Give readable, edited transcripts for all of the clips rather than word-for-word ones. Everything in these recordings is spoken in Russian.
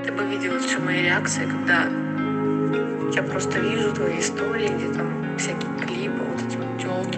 Ты бы видела еще мои реакции, когда я просто вижу твои истории, где там всякие клипы, вот эти вот тёлки.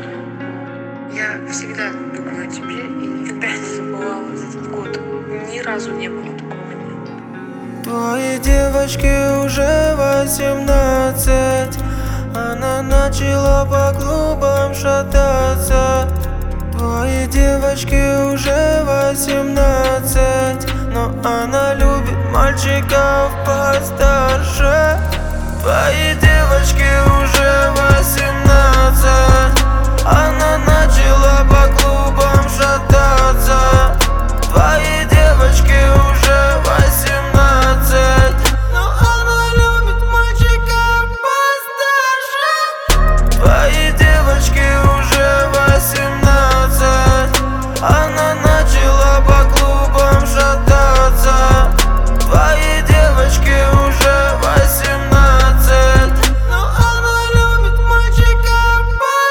Я всегда думаю о тебе и никогда не забывала за этот год. Ни разу не было такого. Твоей девочке уже 18. Она начала по клубам шататься. Твоей девочке уже 18, но она любит мальчиков постарше. Твоей девочке уже 18. Она начала по клубам шататься. Твоей девочке уже 18, но она любит мальчиков постарше. Твоей девочке уже 18. Она начала по клубам шататься. Твоей девочке уже 18, но она любит мальчиков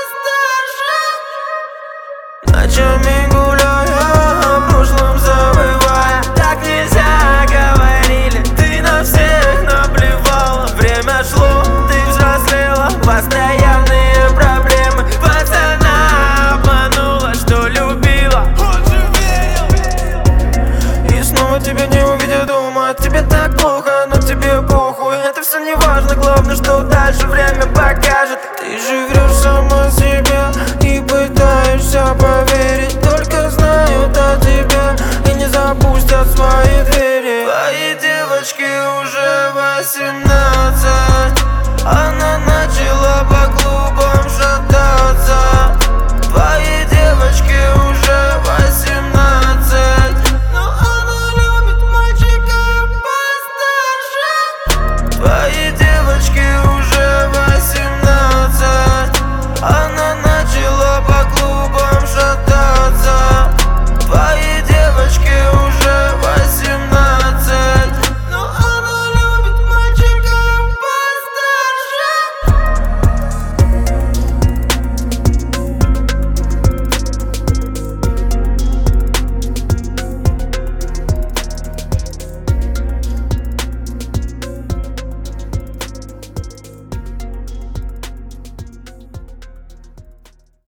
постарше. Ночами гуляя, о прошлом забывая. Так нельзя, говорили, ты на всех наплевала. Время шло, ты взрослела, постоянные проблемы. Пацана обманула, что любила. Он же верил. И снова тебя не увидя дома. Тебе так плохо, но тебе похуй. Это все не важно, главное, что дальше время покажет. Ты же врешь сама себе и пытаешься поверить. Только знают о тебе и не запустят свои двери. Твоей девочке уже 18.